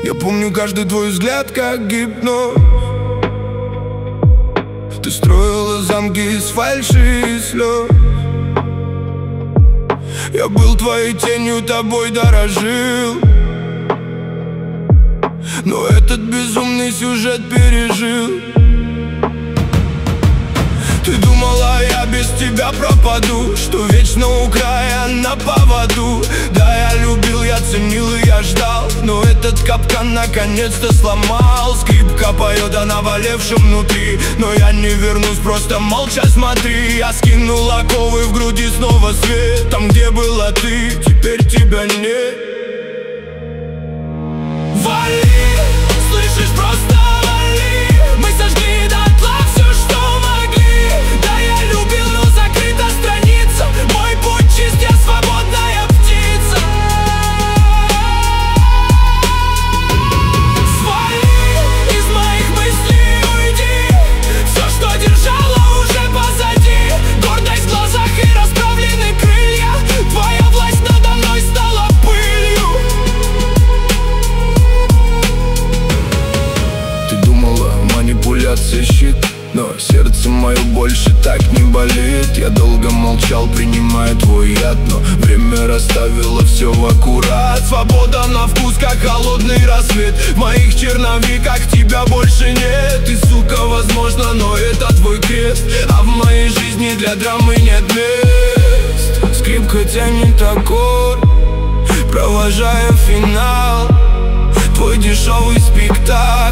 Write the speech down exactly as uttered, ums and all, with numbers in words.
Я помню каждый твой взгляд, как гипноз. Ты строила замки из фальши и слез. Я был твоей тенью, тобой дорожил, но этот безумный сюжет пережил. Ты думала, я без тебя пропаду, что вечно у края на поводу. Да, я любил, я ценил и я ждал, но этот капкан наконец-то сломал. Скрипка поет о наболевшем внутри, но я не вернусь, просто молча смотри. Я скинул оковы, в груди снова свет. Там, где была ты, теперь тебя нет. Вали, слышишь, просто вали. Мы сожгли дотла все, что могли. Да, я любил, но закрыта страница. Мой путь чист, я свободная птица. Свали, из моих мыслей уйди. Все, что держало, уже позади. Гордость в глазах и расправлены крылья. Твоя власть надо мной стала пылью. Ты думала, манипуляция щит, но сердце мое больше так не болит. Я долго молчал, принимая твой яд, но время расставило все в аккурат. Свобода на вкус, как холодный рассвет. В моих черновиках тебя больше нет. Ты, сука, возможно, но это твой крест. А в моей жизни для драмы нет мест. Скрипка тянет аккорд, провожая финал. Твой дешевый спектакль.